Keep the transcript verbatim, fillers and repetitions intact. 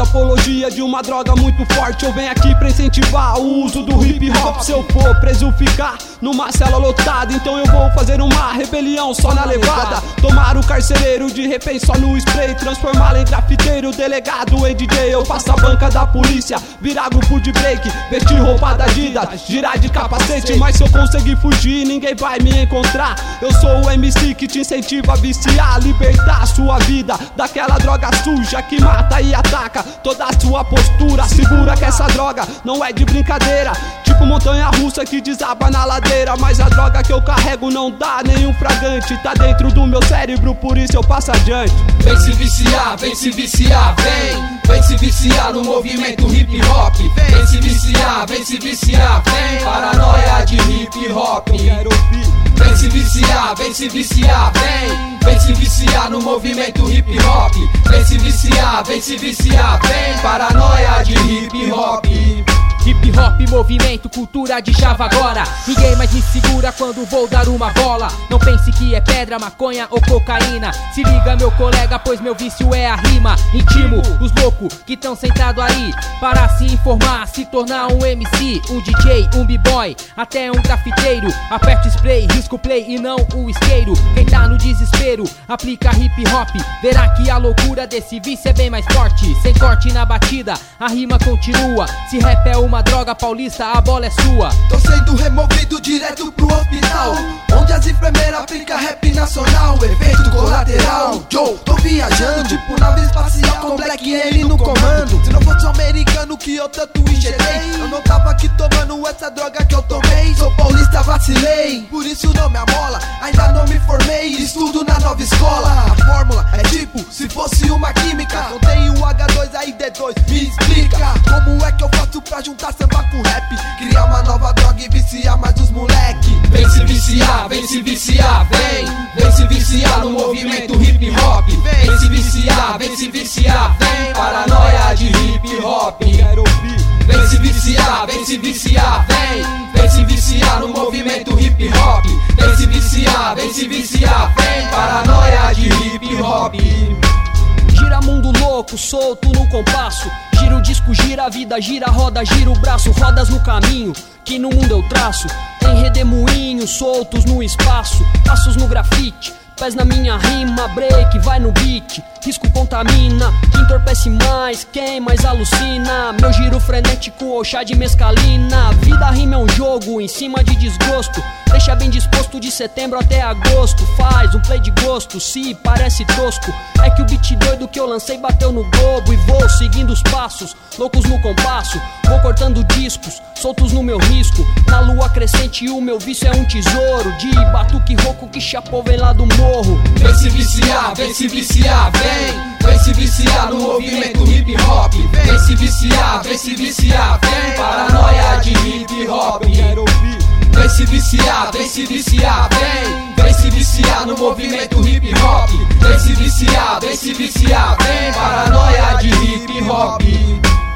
apologia de uma droga muito forte. Eu venho aqui pra incentivar o uso do hip hop. Se eu for preso ficar numa cela lotada, então eu vou fazer uma rebelião só na levada. Tomar o carcereiro de refém só no spray, transformá-lo em grafiteiro, delegado em D J. Eu faço a banca da polícia, virar grupo de break, vestir roupa da Adidas, girar de capacete. Mas se eu conseguir fugir, ninguém vai me encontrar. Eu sou o M C que te incentiva a viciar, libertar a sua vida daquela droga suja que mata e ataca toda a sua postura. Segura que essa droga não é de brincadeira, tipo montanha russa que desaba na ladeira. Mas a droga que eu carrego não dá nenhum fragante, tá dentro do meu cérebro, por isso eu passo adiante. Vem se viciar, vem se viciar, vem. Vem se viciar no movimento hip hop. Vem se viciar, vem se viciar, vem. Paranoia de hip hop. Vem se viciar, vem se viciar, vem. Vem se viciar no movimento hip hop. Vem se viciar, vem se viciar, vem. Paranoia de hip hop. Hip hop, movimento, cultura de chave agora. Ninguém mais me segura quando vou dar uma bola. Não pense que é pedra, maconha ou cocaína. Se liga meu colega, pois meu vício é a rima. Intimo os loucos que tão sentado aí para se informar, se tornar um M C, um D J, um b-boy, até um grafiteiro. Aperte o spray, risco play e não o isqueiro. Quem tá no desespero, aplica hip hop. Verá que a loucura desse vício é bem mais forte. Sem corte na batida, a rima continua. Se rap é uma droga paulista, a bola é sua. Tô sendo removido direto pro hospital, onde as enfermeiras aplicam rap nacional. Efeito colateral, Joe, tô viajando tipo nave espacial com Black N no comando. Se não fosse um americano que eu tanto injetei, eu não tava aqui tomando essa droga que eu tomei. Sou paulista, vacilei, por isso não me amola. Ainda não me formei, estudo na nova escola. A fórmula é tipo, se fosse uma química. Não tem o H dois, aí D dois, me explica como é que eu faço pra juntar samba com rap, criar uma nova droga e viciar mais os moleque. Vem se viciar, vem se viciar, vem. Vem se viciar no movimento hip hop. Vem se viciar, vem se viciar, vem. Paranoia de hip hop. Vem se viciar, vem se viciar, vem. Vem se viciar no movimento hip hop. Vem se viciar, vem se viciar, vem. Paranoia de hip hop. Gira mundo louco, solto no compasso. Gira o disco, gira a vida, gira a roda, gira o braço. Rodas no caminho que no mundo eu traço. Em redemoinhos soltos no espaço. Passos no grafite, pés na minha rima. Break, vai no beat, risco contamina. Que entorpece mais, quem mais alucina. Meu giro frenético ou chá de mescalina. Vida rima é um jogo em cima de desgosto. Deixa bem disposto de setembro até agosto. Faz um play de gosto, se parece tosco. É que o beat doido que eu lancei bateu no globo. E vou seguindo os passos, loucos no compasso. Vou cortando discos, soltos no meu risco. Na lua crescente o meu vício é um tesouro. De batuque rouco que chapou vem lá do morro. Vem se viciar, vem se viciar, vem. Vem se viciar no movimento hip hop. Vem se viciar, vem se viciar, vem. Paranoia de hip hop. Vem se viciar, vem se viciar, vem. Vem se viciar no movimento hip hop. Vem se viciar, vem se viciar, vem. Paranoia de hip hop.